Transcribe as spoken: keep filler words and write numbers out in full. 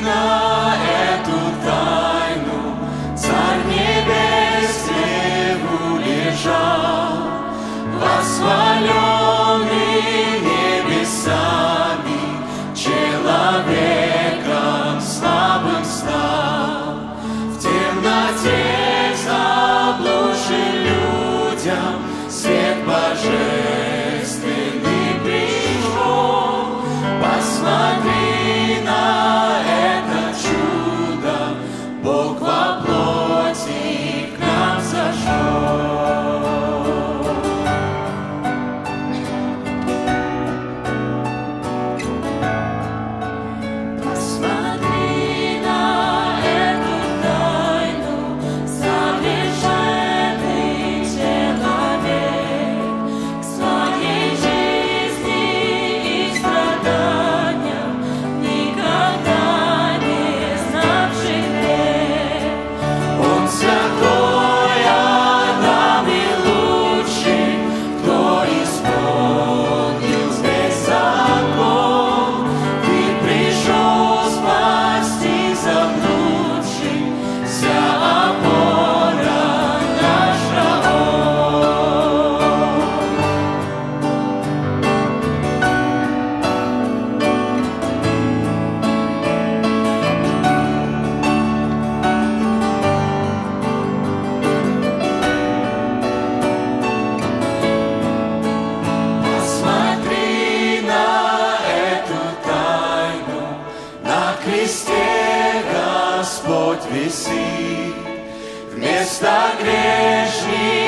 на эту тайну, Царь небесный улежал, восхваленный небесами, человеком слабым стал. В темноте заблудшим людям свет божественный пришел. Посмотри на это чудо, Бог во плоти к нам зашел. Посмотри на эту тайну, совершенный человек, к своей жизни и страданиям, никогда не знавший грех. Он святой Адам и лучший, кто исполнил весь закон. Ты пришел спасти заблудших, вся опора наша Он. Посмотри на эту тайну, на кресте Господь висит, вместо грешников